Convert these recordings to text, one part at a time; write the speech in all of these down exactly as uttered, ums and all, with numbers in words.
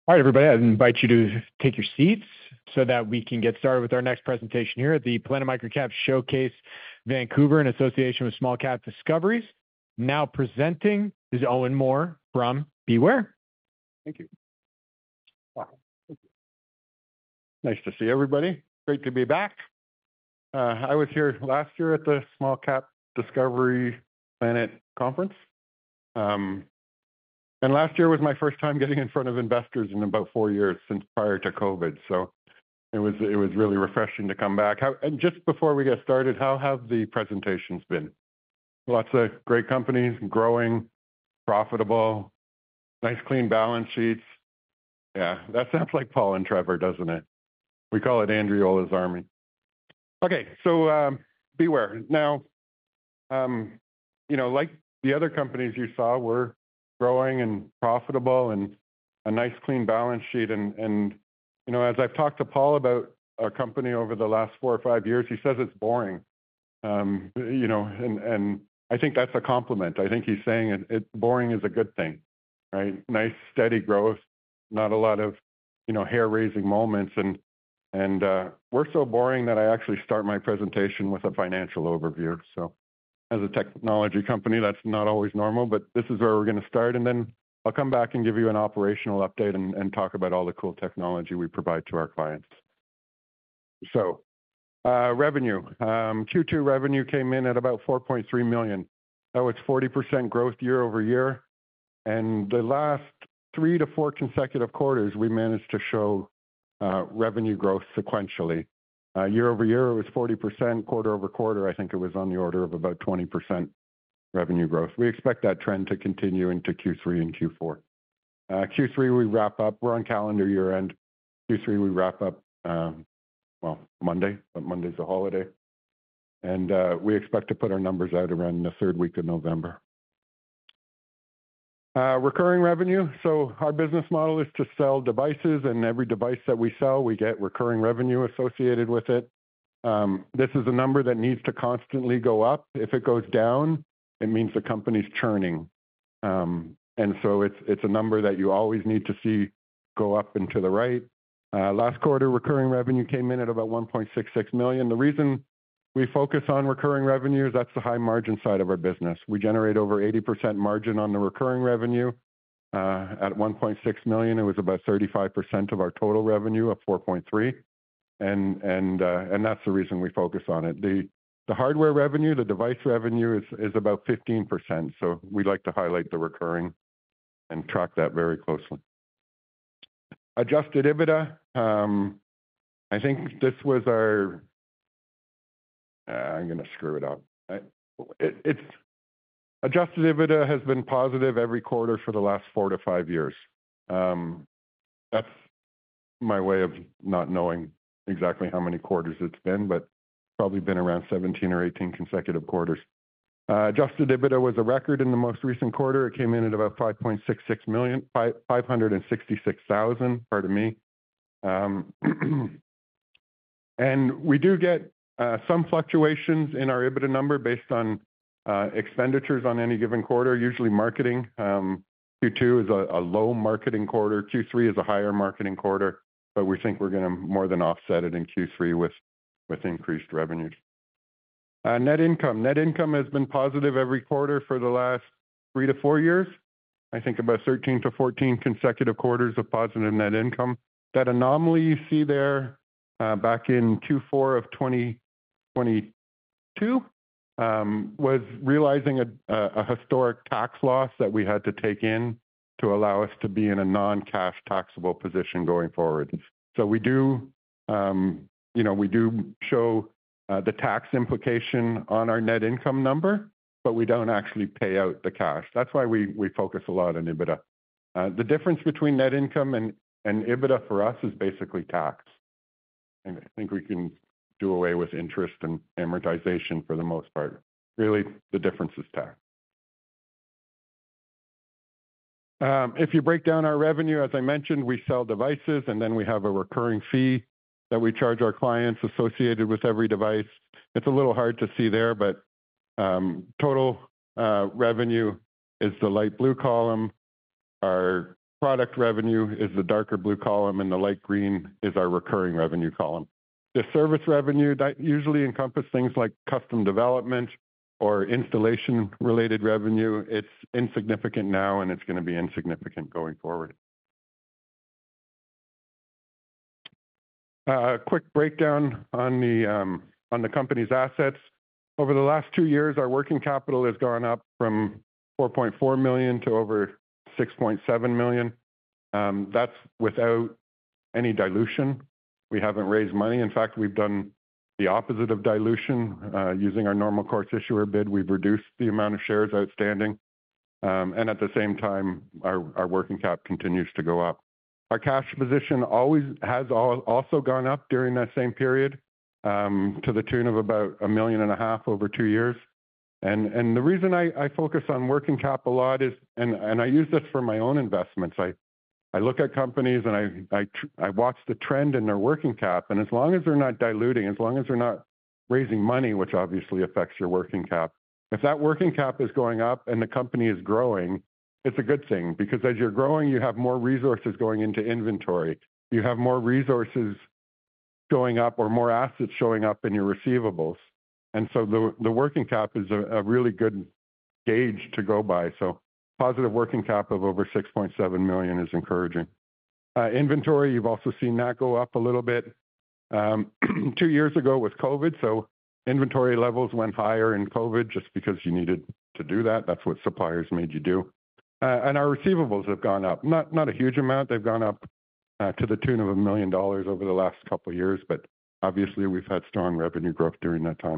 All right, everybody, I invite you to take your seats so that we can get started with our next presentation here at the Planet MicroCap Showcase Vancouver in association with Small Cap Discoveries. Now presenting is Owen Moore from Beware. Thank you. Wow. Nice to see everybody. Great to be back. Uh, I was here last year at the Small Cap Discovery Planet Conference. Um, And last year was my first time getting in front of investors in about four years since prior to COVID. So it was it was really refreshing to come back. How, and just before we get started, how have the presentations been? Lots of great companies, growing, profitable, nice clean balance sheets. Yeah, that sounds like Paul and Trevor, doesn't it? We call it Andreola's Army. Okay, so um, Beware. Now, um, you know, like the other companies you saw, we're growing and profitable and a nice clean balance sheet. And, and, you know, as I've talked to Paul about our company over the last four or five years, he says it's boring. Um, you know, and, and I think that's a compliment. I think he's saying it, it boring is a good thing, right? Nice, steady growth, not a lot of, you know, hair-raising moments. And, and uh, we're so boring that I actually start my presentation with a financial overview. So as a technology company, that's not always normal, but this is where we're going to start. And then I'll come back and give you an operational update and, and talk about all the cool technology we provide to our clients. So uh, revenue, um, Q two revenue came in at about four point three million. That was forty percent growth year over year. And the last three to four consecutive quarters, we managed to show uh, revenue growth sequentially. Uh, year over year, it was forty percent. Quarter over quarter, I think it was on the order of about twenty percent revenue growth. We expect that trend to continue into Q three and Q four. Uh, Q three, we wrap up. We're on calendar year end. Q three, we wrap up, um, well, Monday, but Monday's a holiday. And uh, we expect to put our numbers out around the third week of November. Uh, recurring revenue. So our business model is to sell devices, and every device that we sell, we get recurring revenue associated with it. Um, this is a number that needs to constantly go up. If it goes down, it means the company's churning. Um, and so it's, it's a number that you always need to see go up and to the right. Uh, last quarter, recurring revenue came in at about one point six six million. The reason we focus on recurring revenues, that's the high margin side of our business. We generate over eighty percent margin on the recurring revenue. Uh, at one point six million, it was about thirty-five percent of our total revenue of four point three. And, and, uh, and that's the reason we focus on it. The, the hardware revenue, the device revenue is, is about fifteen percent. So we like to highlight the recurring and track that very closely. Adjusted EBITDA, um, I think this was our, Uh, I'm going to screw it up. I, it, it's adjusted EBITDA has been positive every quarter for the last four to five years. Um, that's my way of not knowing exactly how many quarters it's been, but probably been around seventeen or eighteen consecutive quarters. Uh, adjusted EBITDA was a record in the most recent quarter. It came in at about five point six six million, five hundred sixty-six thousand, pardon me. Um, and we do get Uh, some fluctuations in our EBITDA number based on uh, expenditures on any given quarter, usually marketing. Um, Q two is a, a low marketing quarter. Q three is a higher marketing quarter, but we think we're going to more than offset it in Q three with, with increased revenues. Uh, net income. Net income has been positive every quarter for the last three to four years. I think about thirteen to fourteen consecutive quarters of positive net income. That anomaly you see there uh, back in Q four of twenty twenty-two um, was realizing a, a historic tax loss that we had to take in to allow us to be in a non-cash taxable position going forward. So we do, um, you know, we do show uh, the tax implication on our net income number, but we don't actually pay out the cash. That's why we, we focus a lot on EBITDA. Uh, the difference between net income and, and EBITDA for us is basically tax. And I think we can do away with interest and amortization for the most part. Really, the difference is tax. Um, if you break down our revenue, as I mentioned, we sell devices, and then we have a recurring fee that we charge our clients associated with every device. It's a little hard to see there, but um, total uh, revenue is the light blue column. Our product revenue is the darker blue column, and the light green is our recurring revenue column. The service revenue, that usually encompass things like custom development or installation-related revenue. It's insignificant now, and it's going to be insignificant going forward. A uh, quick breakdown on the um, on the company's assets. Over the last two years, our working capital has gone up from four point four million to over six point seven million. Um, that's without any dilution. We haven't raised money. In fact, we've done the opposite of dilution. Uh, using our normal course issuer bid, we've reduced the amount of shares outstanding. Um, and at the same time, our, our working cap continues to go up. Our cash position always has all, also gone up during that same period um, to the tune of about a million and a half over two years. And, and the reason I, I focus on working cap a lot is, and, and I use this for my own investments, I, I look at companies and I, I, I watch the trend in their working cap, and as long as they're not diluting, as long as they're not raising money, which obviously affects your working cap, if that working cap is going up and the company is growing, it's a good thing, because as you're growing, you have more resources going into inventory. You have more resources showing up or more assets showing up in your receivables. And so the, the working cap is a, a really good gauge to go by. So positive working cap of over six point seven million is encouraging. Uh, inventory, you've also seen that go up a little bit. Um, two years ago with COVID, so inventory levels went higher in COVID just because you needed to do that. That's what suppliers made you do. Uh, and our receivables have gone up. Not, not a huge amount. They've gone up uh, to the tune of a million dollars over the last couple of years, but obviously we've had strong revenue growth during that time.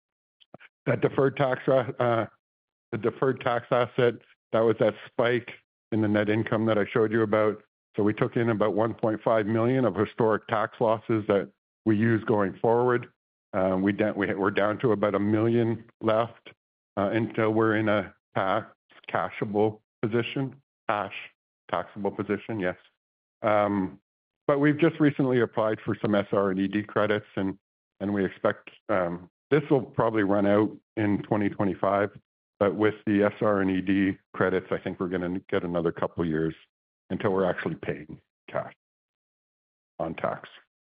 That deferred tax, uh, the deferred tax asset, that was that spike in the net income that I showed you about. So we took in about one point five million of historic tax losses that we use going forward. Uh, we down, we, we're down to about a million left uh, until we're in a tax cashable position, cash taxable position, yes. Um, but we've just recently applied for some S R and E D credits, and and we expect um, this will probably run out in twenty twenty-five. But with the S R and E D credits, I think we're going to get another couple of years until we're actually paying cash on tax.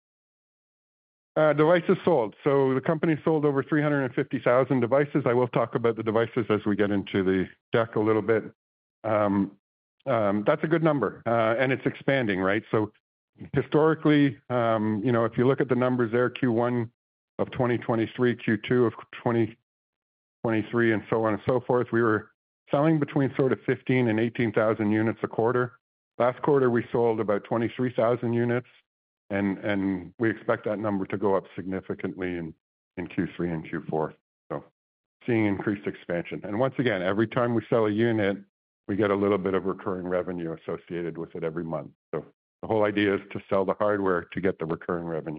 Uh, devices sold. So the company sold over three hundred fifty thousand devices. I will talk about the devices as we get into the deck a little bit. Um, um, that's a good number, uh, and it's expanding, right? So historically, um, you know, if you look at the numbers there, Q one of twenty twenty-three, Q two of twenty twenty-three, and so on and so forth, we were selling between sort of fifteen and eighteen thousand units a quarter. Last quarter, we sold about twenty-three thousand units, and, and we expect that number to go up significantly in, in Q three and Q four. So seeing increased expansion. And once again, every time we sell a unit, we get a little bit of recurring revenue associated with it every month. So the whole idea is to sell the hardware to get the recurring revenue.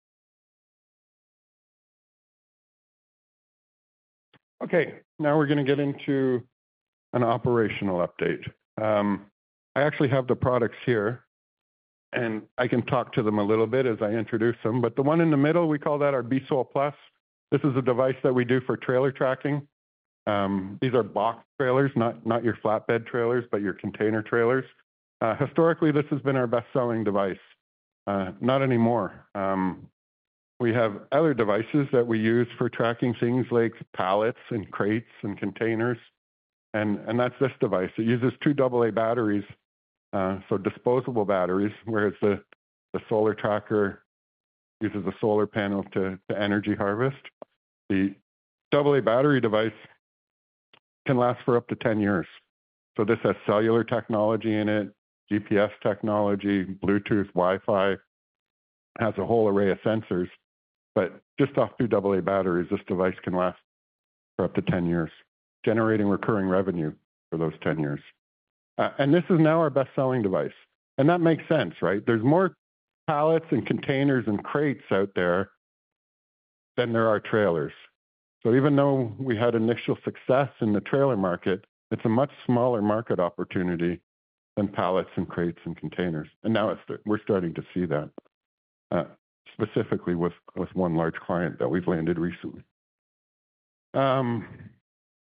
Okay, now we're going to get into an operational update. Um, I actually have the products here, and I can talk to them a little bit as I introduce them. But the one in the middle, we call that our B SOL Plus. This is a device that we do for trailer tracking. Um, these are box trailers, not, not your flatbed trailers, but your container trailers. Uh, historically, this has been our best-selling device. Uh, not anymore. Um, we have other devices that we use for tracking things like pallets and crates and containers. And, and that's this device. It uses two double A batteries, uh, so disposable batteries, whereas the, the solar tracker uses a solar panel to, to energy harvest. The double A battery device can last for up to ten years. So this has cellular technology in it, G P S technology, Bluetooth, Wi-Fi, has a whole array of sensors. But just off two double A batteries, this device can last for up to ten years, generating recurring revenue for those ten years. Uh, and this is now our best-selling device. And that makes sense, right? There's more pallets and containers and crates out there than there are trailers. So even though we had initial success in the trailer market, it's a much smaller market opportunity than pallets and crates and containers. And now it's, we're starting to see that, uh, specifically with, with one large client that we've landed recently. Um,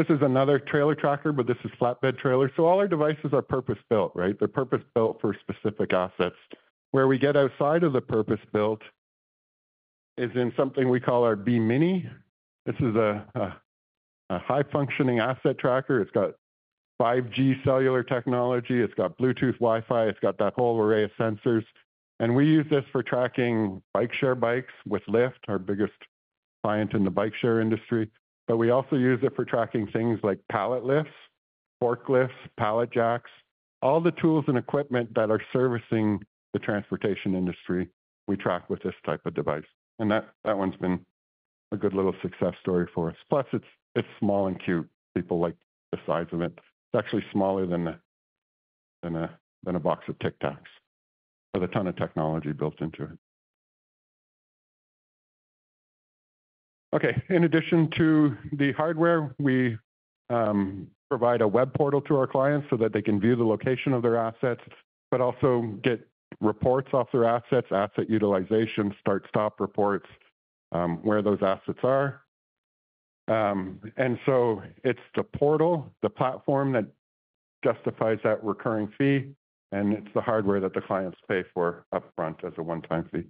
This is another trailer tracker, but this is flatbed trailer. So all our devices are purpose-built, right? They're purpose-built for specific assets. Where we get outside of the purpose-built is in something we call our B Mini. This is a, a, a high-functioning asset tracker. It's got five G cellular technology. It's got Bluetooth, Wi-Fi. It's got that whole array of sensors. And we use this for tracking bike share bikes with Lyft, our biggest client in the bike share industry. But we also use it for tracking things like pallet lifts, forklifts, pallet jacks, all the tools and equipment that are servicing the transportation industry, we track with this type of device. And that, that one's been a good little success story for us. Plus, it's, it's small and cute. People like the size of it. It's actually smaller than, the, than, a, than a box of Tic Tacs, with a ton of technology built into it. Okay, in addition to the hardware, we um, provide a web portal to our clients so that they can view the location of their assets, but also get reports off their assets, asset utilization, start-stop reports, um, where those assets are. Um, and so it's the portal, the platform that justifies that recurring fee, and it's the hardware that the clients pay for upfront as a one-time fee.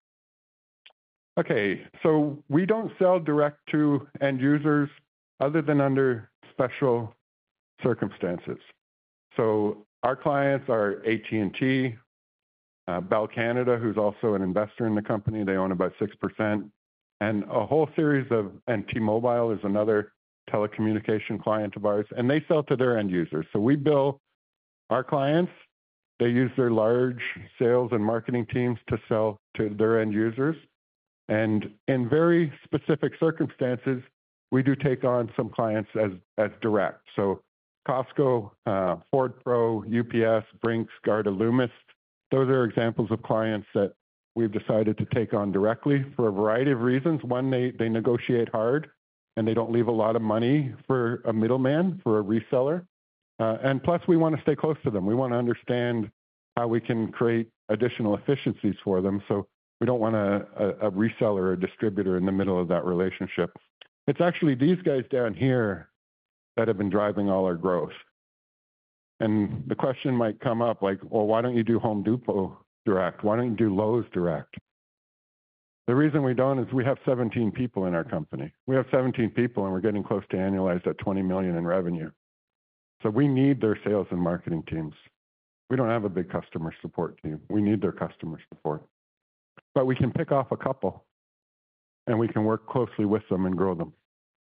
Okay, so we don't sell direct to end users other than under special circumstances. So our clients are A T and T, uh, Bell Canada, who's also an investor in the company. They own about six percent. And a whole series of, and T-Mobile is another telecommunication client of ours, and they sell to their end users. So we bill our clients. They use their large sales and marketing teams to sell to their end users. And in very specific circumstances, we do take on some clients as, as direct. So Costco, uh, Ford Pro, U P S, Brinks, Garda Loomis, those are examples of clients that we've decided to take on directly for a variety of reasons. One, they, they negotiate hard and they don't leave a lot of money for a middleman, for a reseller. Uh, and plus, we want to stay close to them. We want to understand how we can create additional efficiencies for them. So we don't want a, a, a reseller or a distributor in the middle of that relationship. It's actually these guys down here that have been driving all our growth. And the question might come up like, well, why don't you do Home Depot direct? Why don't you do Lowe's direct? The reason we don't is we have seventeen people in our company. We have seventeen people and we're getting close to annualized at twenty million in revenue. So we need their sales and marketing teams. We don't have a big customer support team. We need their customer support. But we can pick off a couple and we can work closely with them and grow them.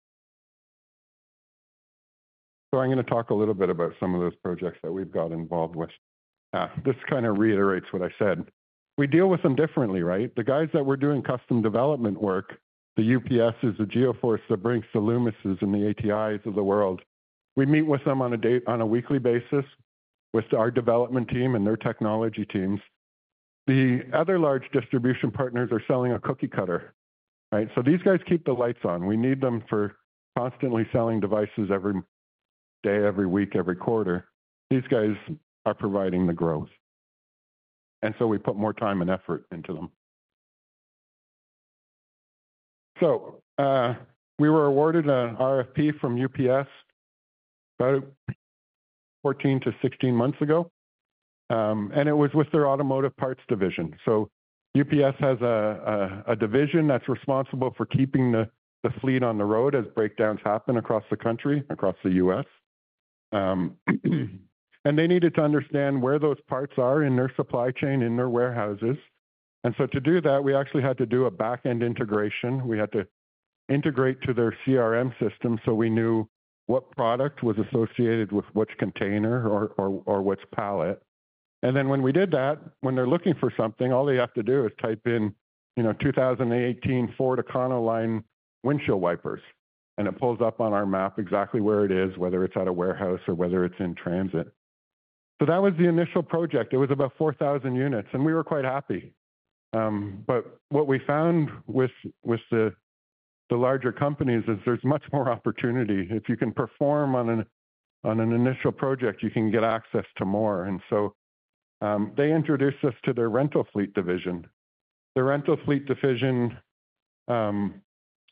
So I'm going to talk a little bit about some of those projects that we've got involved with. Uh, this kind of reiterates what I said. We deal with them differently, right? The guys that we're doing custom development work, the U P S's, the Geoforce, the Brinks, the Loomises, and the A T Is of the world, we meet with them on a day, on a weekly basis with our development team and their technology teams. The other large distribution partners are selling a cookie cutter, right? So these guys keep the lights on. We need them for constantly selling devices every day, every week, every quarter. These guys are providing the growth. And so we put more time and effort into them. So uh, we were awarded an R F P from U P S about fourteen to sixteen months ago. Um, and it was with their automotive parts division. So U P S has a, a, a division that's responsible for keeping the, the fleet on the road as breakdowns happen across the country, across the U S. Um, and they needed to understand where those parts are in their supply chain, in their warehouses. And so to do that, we actually had to do a back-end integration. We had to integrate to their C R M system so we knew what product was associated with which container or, or, or which pallet. And then when we did that, when they're looking for something, all they have to do is type in, you know, two thousand eighteen Ford Econoline windshield wipers. And it pulls up on our map exactly where it is, whether it's at a warehouse or whether it's in transit. So that was the initial project. It was about four thousand units, and we were quite happy. Um, but what we found with, with the, the larger companies is there's much more opportunity. If you can perform on an, on an initial project, you can get access to more. And so um, they introduced us to their rental fleet division. The rental fleet division um,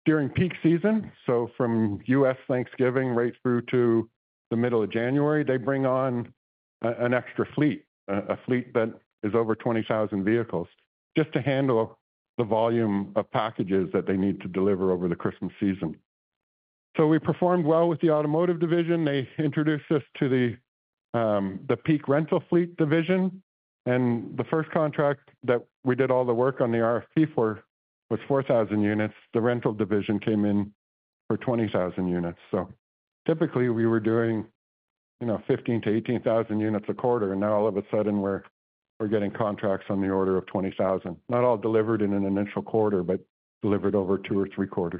during peak season, so from U S Thanksgiving right through to the middle of January, they bring on a, an extra fleet, a, a fleet that is over twenty thousand vehicles, just to handle the volume of packages that they need to deliver over the Christmas season. So we performed well with the automotive division. They introduced us to the, um, the peak rental fleet division. And the first contract that we did all the work on the R F P for was four thousand units. The rental division came in for twenty thousand units. So typically we were doing, you know, fifteen to eighteen thousand units a quarter. And now all of a sudden we're, we're getting contracts on the order of twenty thousand. Not all delivered in an initial quarter, but delivered over two or three quarters.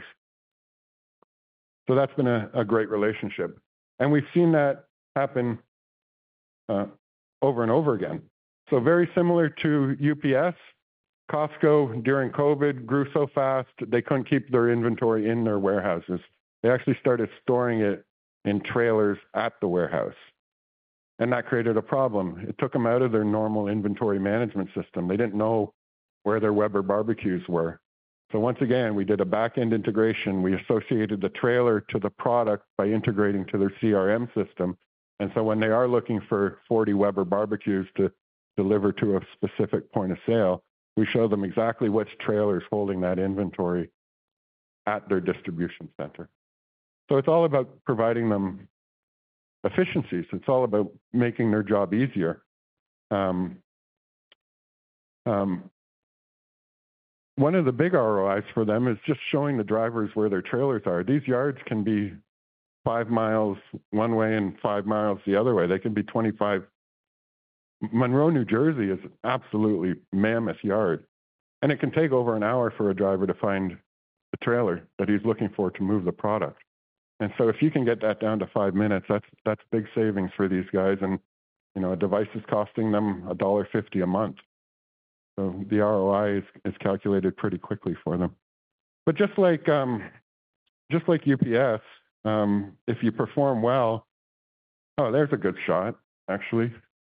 So that's been a, a great relationship. And we've seen that happen uh, over and over again. So very similar to U P S, Costco during COVID grew so fast, they couldn't keep their inventory in their warehouses. They actually started storing it in trailers at the warehouse. And that created a problem. It took them out of their normal inventory management system. They didn't know where their Weber barbecues were. So once again, we did a back-end integration. We associated the trailer to the product by integrating to their C R M system. And so when they are looking for forty Weber barbecues to deliver to a specific point of sale, we show them exactly which trailer is holding that inventory at their distribution center. So it's all about providing them efficiencies. It's all about making their job easier. Um, um, one of the big R O Is for them is just showing the drivers where their trailers are. These yards can be five miles one way and five miles the other way. They can be twenty-five. Monroe, New Jersey is an absolutely mammoth yard. And it can take over an hour for a driver to find the trailer that he's looking for to move the product. And so if you can get that down to five minutes, that's that's big savings for these guys. And, you know, a device is costing them one dollar fifty a month. So the R O I is, is calculated pretty quickly for them. But just like, um, just like U P S, um, if you perform well, oh, there's a good shot, actually.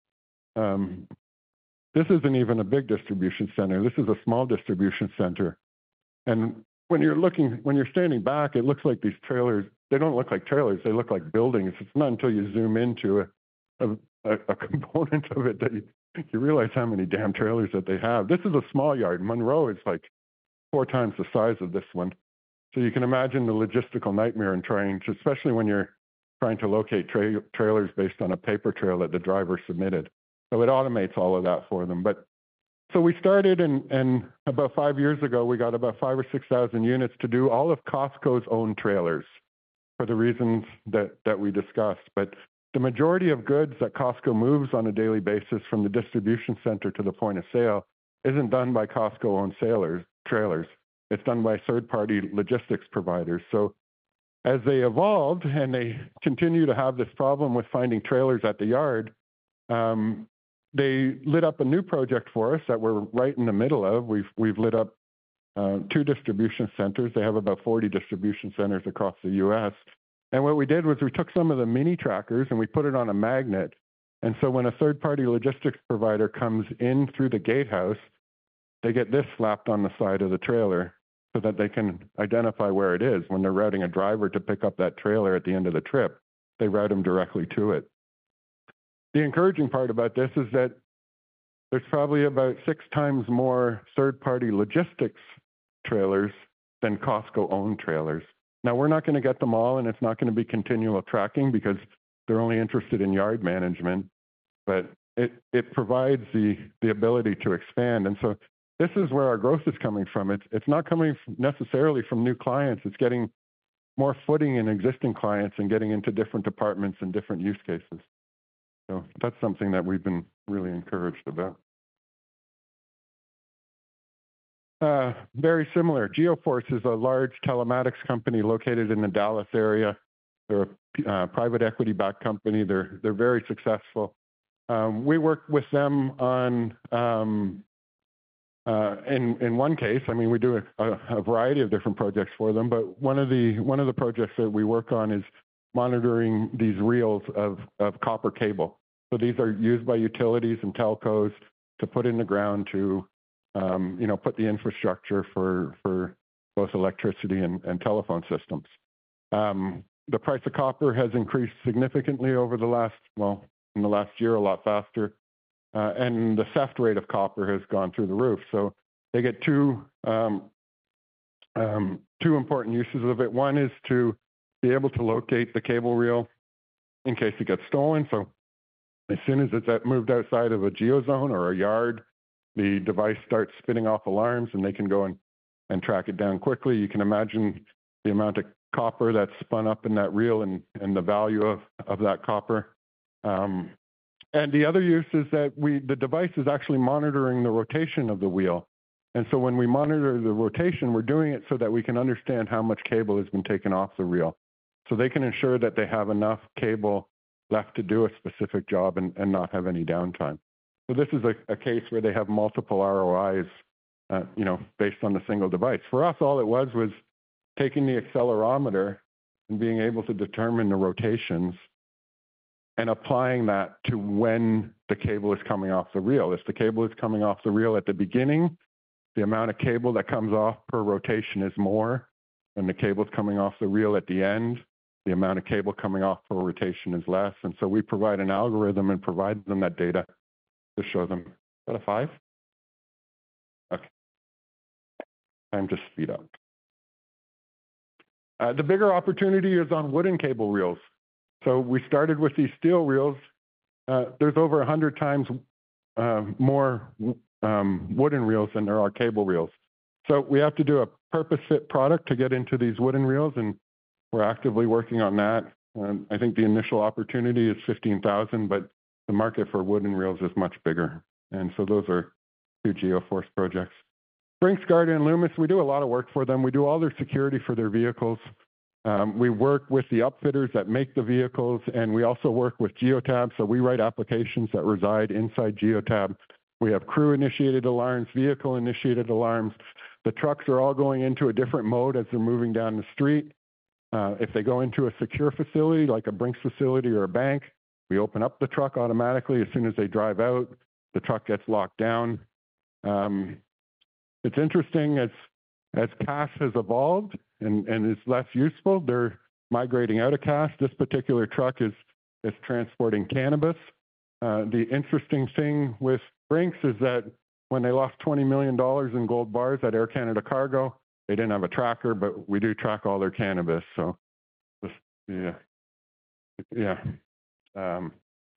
Um, this isn't even a big distribution center. This is a small distribution center. And when you're looking, when you're standing back, it looks like these trailers, they don't look like trailers, they look like buildings. It's not until you zoom into a, a, a component of it that you, you realize how many damn trailers that they have. This is a small yard. Monroe is like four times the size of this one. So you can imagine the logistical nightmare in trying to, especially when you're trying to locate tra trailers based on a paper trail that the driver submitted. So it automates all of that for them. But so we started, and, and about five years ago, we got about five or six thousand units to do all of Costco's own trailers for the reasons that, that we discussed. But the majority of goods that Costco moves on a daily basis from the distribution center to the point of sale isn't done by Costco-owned sailors, trailers. It's done by third-party logistics providers. So as they evolved and they continue to have this problem with finding trailers at the yard, um, they lit up a new project for us that we're right in the middle of. We've, we've lit up uh, two distribution centers. They have about forty distribution centers across the U S. And what we did was we took some of the mini trackers and we put it on a magnet. And so when a third-party logistics provider comes in through the gatehouse, they get this slapped on the side of the trailer so that they can identify where it is. When they're routing a driver to pick up that trailer at the end of the trip, they route them directly to it. The encouraging part about this is that there's probably about six times more third-party logistics trailers than Costco-owned trailers. Now, we're not going to get them all, and it's not going to be continual tracking because they're only interested in yard management, but it, it provides the, the ability to expand. And so this is where our growth is coming from. It's, it's not coming necessarily from new clients. It's getting more footing in existing clients and getting into different departments and different use cases. So that's something that we've been really encouraged about. Uh, very similar. Geoforce is a large telematics company located in the Dallas area. They're a uh, private equity-backed company. They're, they're very successful. Um, we work with them on, um, uh, in, in one case, I mean, we do a, a variety of different projects for them, but one of the, one of the projects that we work on is monitoring these reels of, of copper cable. So these are used by utilities and telcos to put in the ground to, um, you know, put the infrastructure for, for both electricity and, and telephone systems. Um, the price of copper has increased significantly over the last, well, in the last year, a lot faster. Uh, and the theft rate of copper has gone through the roof. So they get two, um, um, two important uses of it. One is to be able to locate the cable reel in case it gets stolen. So as soon as it's moved outside of a geozone or a yard, the device starts spinning off alarms and they can go and, and track it down quickly. You can imagine the amount of copper that's spun up in that reel and, and the value of, of that copper. Um, and the other use is that we the device is actually monitoring the rotation of the wheel. And so when we monitor the rotation, we're doing it so that we can understand how much cable has been taken off the reel. So they can ensure that they have enough cable left to do a specific job and, and not have any downtime. So this is a, a case where they have multiple R O Is, uh, you know, based on the single device. For us, all it was was taking the accelerometer and being able to determine the rotations and applying that to when the cable is coming off the reel. If the cable is coming off the reel at the beginning, the amount of cable that comes off per rotation is more. When the cable is coming off the reel at the end, the amount of cable coming off per rotation is less. And so we provide an algorithm and provide them that data to show them. Is that a five? Okay. Time to speed up. Uh, the bigger opportunity is on wooden cable reels. So we started with these steel reels. Uh, there's over one hundred times uh, more um, wooden reels than there are cable reels. So we have to do a purpose-fit product to get into these wooden reels, and we're actively working on that. Um, I think the initial opportunity is fifteen thousand, but the market for wooden reels is much bigger. And so those are two Geoforce projects. Brinks, Garda, and Loomis, we do a lot of work for them. We do all their security for their vehicles. Um, we work with the upfitters that make the vehicles, and we also work with Geotab. So we write applications that reside inside Geotab. We have crew-initiated alarms, vehicle-initiated alarms. The trucks are all going into a different mode as they're moving down the street. Uh, if they go into a secure facility, like a Brinks facility or a bank, we open up the truck automatically. As soon as they drive out, the truck gets locked down. Um, it's interesting, as, as cash has evolved and, and is less useful, they're migrating out of cash. This particular truck is, is transporting cannabis. Uh, the interesting thing with Brinks is that when they lost twenty million dollars in gold bars at Air Canada Cargo, they didn't have a tracker, but we do track all their cannabis. So, yeah, yeah. Um,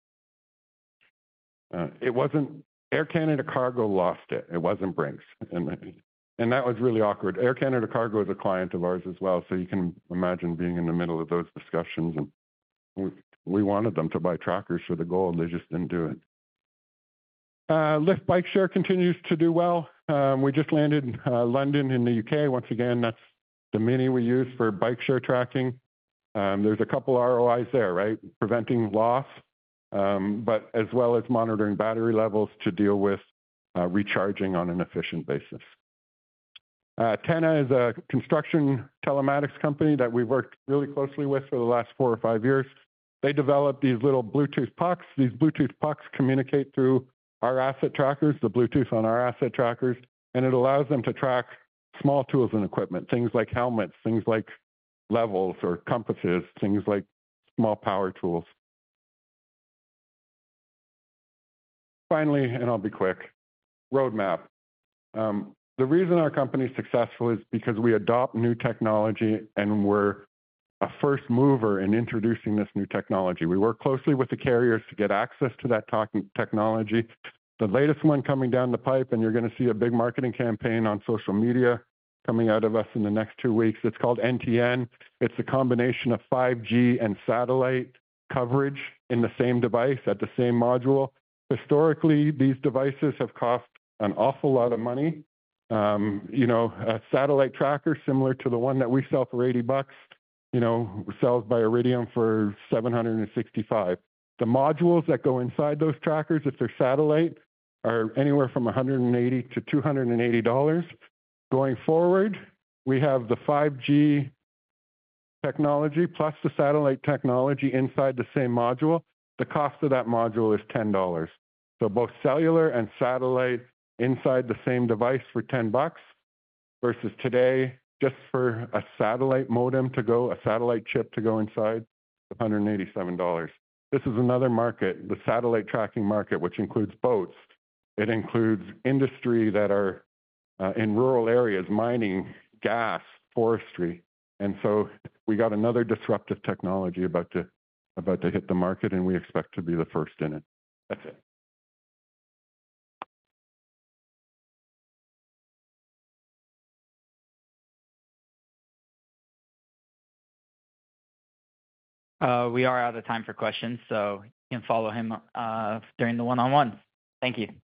uh, it wasn't Air Canada Cargo lost it. It wasn't Brinks, and and that was really awkward. Air Canada Cargo is a client of ours as well, so you can imagine being in the middle of those discussions. And we, we wanted them to buy trackers for the gold. They just didn't do it. Uh, Lyft Bike Share continues to do well. Um, we just landed in uh, London in the U K. Once again, that's the Mini we use for bike share tracking. Um, there's a couple R O Is there, right? Preventing loss, um, but as well as monitoring battery levels to deal with uh, recharging on an efficient basis. Uh, Tenna is a construction telematics company that we've worked really closely with for the last four or five years. They developed these little Bluetooth pucks. These Bluetooth pucks communicate through our asset trackers, the Bluetooth on our asset trackers, and it allows them to track small tools and equipment, things like helmets, things like levels or compasses, things like small power tools. Finally, and I'll be quick, roadmap. Um, the reason our company is successful is because we adopt new technology and we're a first mover in introducing this new technology. We work closely with the carriers to get access to that technology. The latest one coming down the pipe, and you're going to see a big marketing campaign on social media coming out of us in the next two weeks. It's called N T N. It's a combination of five G and satellite coverage in the same device at the same module. Historically, these devices have cost an awful lot of money. Um, you know, a satellite tracker similar to the one that we sell for eighty bucks, you know, sells by Iridium for seven hundred sixty-five. The modules that go inside those trackers, if they're satellite, are anywhere from one hundred eighty to two hundred eighty dollars. Going forward, we have the five G technology plus the satellite technology inside the same module. The cost of that module is ten dollars. So both cellular and satellite inside the same device for ten bucks versus today, just for a satellite modem to go, a satellite chip to go inside, one hundred eighty-seven dollars. This is another market, the satellite tracking market, which includes boats. It includes industry that are uh, in rural areas, mining, gas, forestry. And so we got another disruptive technology about to, about to hit the market, and we expect to be the first in it. That's it. Uh, we are out of time for questions, so you can follow him uh, during the one-on-one. Thank you.